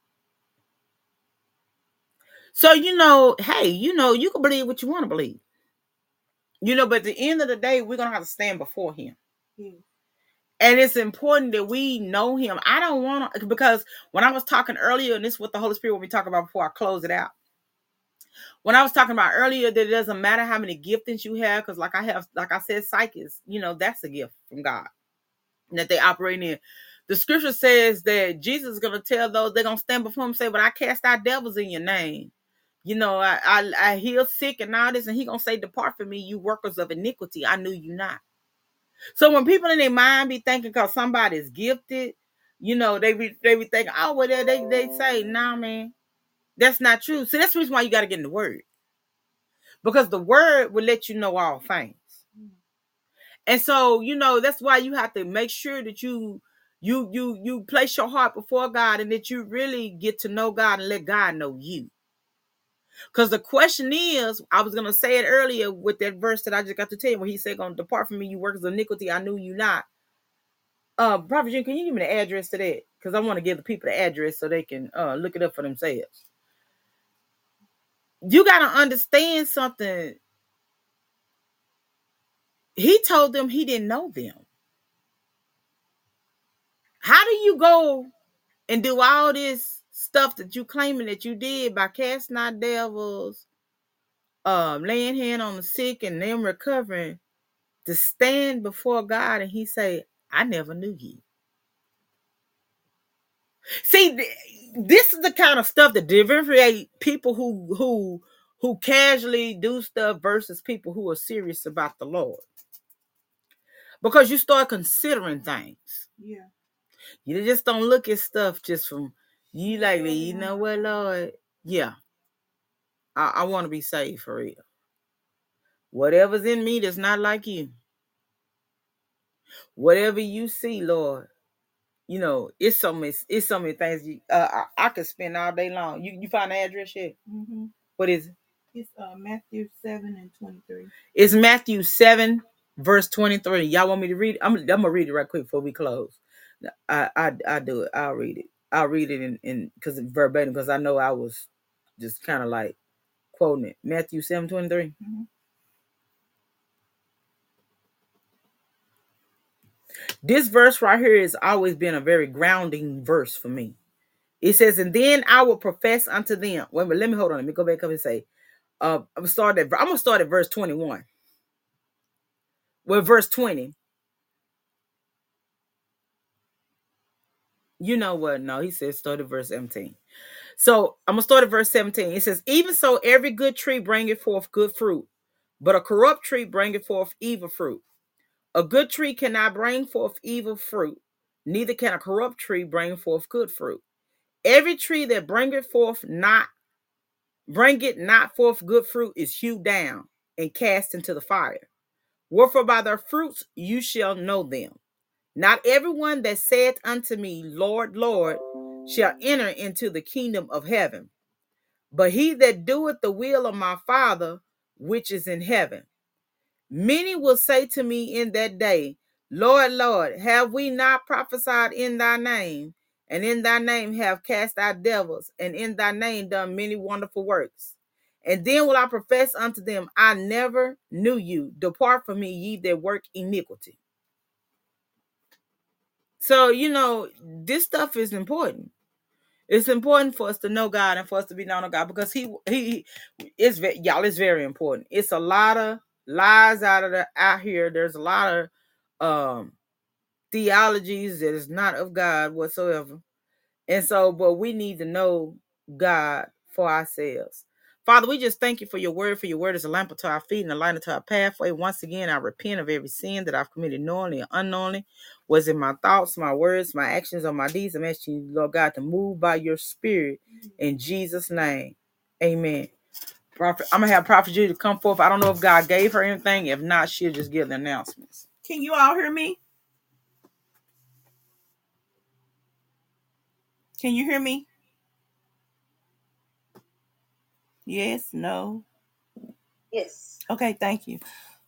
So, you know, hey, you know, you can believe what you want to believe. You know, but at the end of the day, we're going to have to stand before him. Yeah. And it's important that we know him. I don't want to, because when I was talking earlier, and this is what the Holy Spirit will be talking about before I close it out. When I was talking about earlier that it doesn't matter how many giftings you have, because like I have, like I said, psychics, you know, that's a gift from God that they operate in. The scripture says that Jesus is going to tell those, they're going to stand before him and say, but I cast out devils in your name. You know, I, I, I heal sick and all this. And he going to say, depart from me, you workers of iniquity. I knew you not. So when people in their mind be thinking because somebody's gifted, you know, they be, they be thinking, oh, well, they, they, they say, nah, man, that's not true. So that's the reason why you got to get in the word. Because the word will let you know all things. And so, you know, that's why you have to make sure that you you you you place your heart before God, and that you really get to know God and let God know you. Because the question is, I was going to say it earlier with that verse that I just got to tell you, where he said, going to depart from me, you workers of iniquity, I knew you not. Uh, Prophet Jim, can you give me the address to that? Because I want to give the people the address so they can uh, look it up for themselves. You got to understand something. He told them he didn't know them. How do you go and do all this stuff that you claiming that you did by casting out devils, um, laying hand on the sick and them recovering, to stand before God and he say, I never knew you? See, this is the kind of stuff that differentiates people who who who casually do stuff versus people who are serious about the Lord. Because you start considering things. Yeah. You just don't look at stuff just from, you like, you know what, Lord? Yeah. I, I want to be saved for real. Whatever's in me that's not like you, Whatever you see, Lord, you know, it's so many, it's so many things. You, uh, I, I could spend all day long. You, you find the address yet? Mm-hmm. What is it? It's uh, Matthew seven and twenty-three. It's Matthew seven, verse twenty-three. Y'all want me to read it? I'm, I'm gonna read it right quick before we close. I, I, I do it. I'll read it. I'll read it in, in because it's verbatim, because I know I was just kind of like quoting it. Matthew seven twenty-three. Mm-hmm. This verse right here has always been a very grounding verse for me. It says, and then I will profess unto them. Wait a minute, let me hold on. Let me go back up and say, uh, I'm gonna start at I'm gonna start at verse twenty-one. Well, verse twenty. You know what? No, he says start at verse seventeen. So I'm gonna start at verse seventeen. It says, even so, every good tree bringeth forth good fruit, but a corrupt tree bringeth forth evil fruit. A good tree cannot bring forth evil fruit, neither can a corrupt tree bring forth good fruit. Every tree that bringeth forth not bringeth not forth good fruit is hewed down and cast into the fire. Wherefore by their fruits you shall know them. Not everyone that saith unto me, Lord, Lord, shall enter into the kingdom of heaven, but he that doeth the will of my Father which is in heaven. Many will say to me in that day, Lord, Lord, have we not prophesied in thy name, and in thy name have cast out devils, and in thy name done many wonderful works? And then will I profess unto them, I never knew you. Depart from me, ye that work iniquity. So, you know, this stuff is important. It's important for us to know God and for us to be known of God, because he he is y'all, it's very important. It's a lot of lies out of the out here. There's a lot of um theologies that is not of God whatsoever. And so, but we need to know God for ourselves. Father, we just thank you for your word, for your word is a lamp unto our feet and a light unto our pathway. Once again, I repent of every sin that I've committed knowingly or unknowingly, was in my thoughts, my words, my actions, or my deeds. I'm asking you, Lord God, to move by your spirit in Jesus' name. Amen. Prophet, I'm gonna have Prophet Judy to come forth. I don't know if God gave her anything. If not, she'll just give the announcements. Can you all hear me? Can you hear me? Yes, no. Yes. Okay, thank you.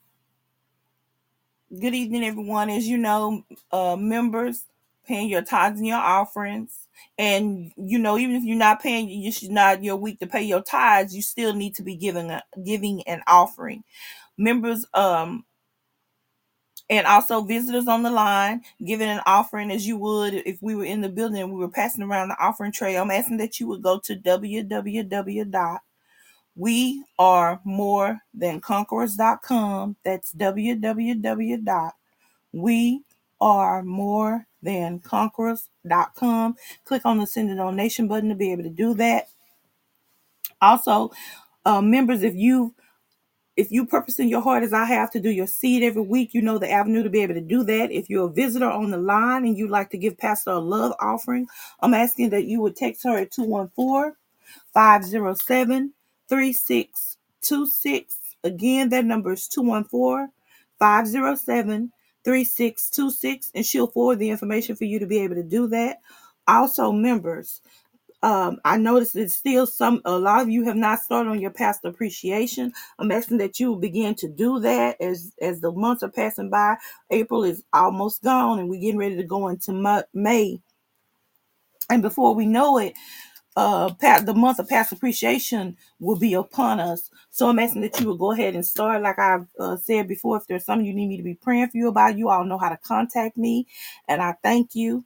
Good evening, everyone. As you know, uh, members paying your tithes and your offerings, and you know, even if you're not paying, you should not your week to pay your tithes. You still need to be giving a giving an offering. Members, um, and also visitors on the line, giving an offering as you would if we were in the building and we were passing around the offering tray. I'm asking that you would go to w w w dot we are more than conquerors dot com. That's w w w dot we are more than conquerors dot com. Click on the send a donation button to be able to do that. Also, uh, members, if you if you purpose in your heart as I have to do your seed every week, you know the avenue to be able to do that. If you're a visitor on the line and you'd like to give Pastor a love offering, I'm asking that you would text her at two one four, five zero seven, three six two six. Again, that number is two one four, five zero seven, three six two six, and she'll forward the information for you to be able to do that. Also, members, um, I noticed that still some a lot of you have not started on your pastor appreciation. I'm asking that you will begin to do that as as the months are passing by. April is almost gone, and we're getting ready to go into May. And before we know it, uh, the month of past appreciation will be upon us. So I'm asking that you will go ahead and start. Like I've uh, said before, if there's something you need me to be praying for you about, you all know how to contact me. And I thank you.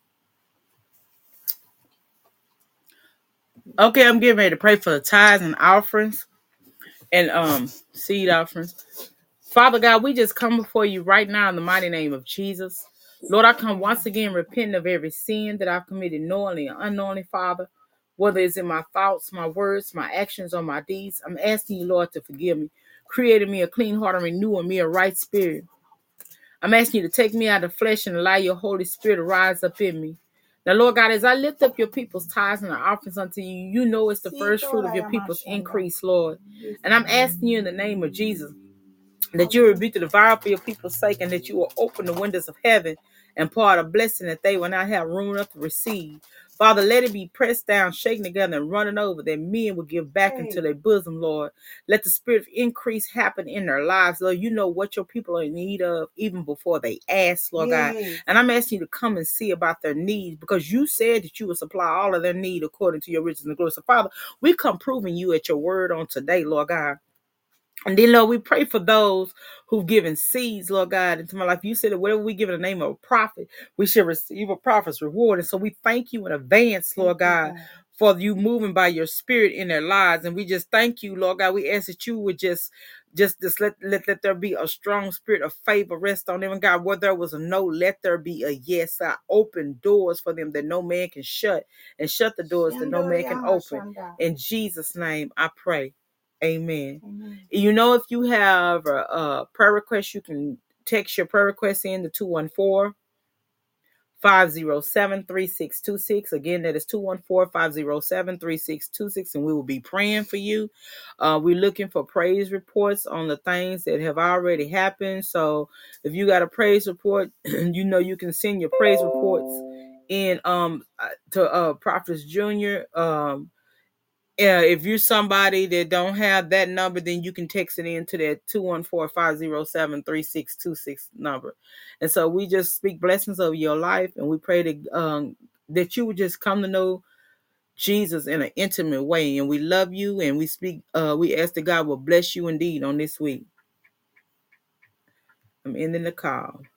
Okay, I'm getting ready to pray for the tithes and offerings and um seed offerings. Father God, we just come before you right now in the mighty name of Jesus. Lord, I come once again repenting of every sin that I've committed knowingly and unknowingly, Father, whether it's in my thoughts, my words, my actions, or my deeds. I'm asking you, Lord, to forgive me. Creating me a clean heart and renewing me a right spirit. I'm asking you to take me out of the flesh and allow your Holy Spirit to rise up in me. Now, Lord God, as I lift up your people's tithes and the offerings unto you, you know it's the first fruit of your people's increase, Lord. And I'm asking you in the name of Jesus that you rebuke the devourer for your people's sake, and that you will open the windows of heaven and pour out a blessing that they will not have room enough to receive. Father, let it be pressed down, shaken together, and running over, that men will give back Hey. into their bosom, Lord. Let the spirit of increase happen in their lives, Lord. You know what your people are in need of even before they ask, Lord God. Yes. And I'm asking you to come and see about their needs, because you said that you would supply all of their need according to your riches and glory. So, Father, we come proving you at your word on today, Lord God. And then, Lord, we pray for those who've given seeds, Lord God, into my life. You said that whatever we give in the name of a prophet, we should receive a prophet's reward. And so we thank you in advance, Lord God, for you moving by your spirit in their lives. And we just thank you, Lord God. We ask that you would just, just, just let, let, let there be a strong spirit of favor rest on them. And God, where there was a no, let there be a yes. I open doors for them that no man can shut, and shut the doors that no man can open. In Jesus' name, I pray. Amen. Amen. You know, if you have a, a prayer request, you can text your prayer request in to two one four, five oh seven, three six two six. Again, that is two one four, five oh seven, three six two six, and we will be praying for you. Uh, we're looking for praise reports on the things that have already happened. So if you got a praise report, you know you can send your praise reports in um to uh Prophets Junior. Um Yeah, if you're somebody that don't have that number, then you can text it into that two one four, five oh seven, three six two six number. And so we just speak blessings over your life, and we pray that um, that you would just come to know Jesus in an intimate way. And we love you, and we speak. Uh, we ask that God will bless you indeed on this week. I'm ending the call.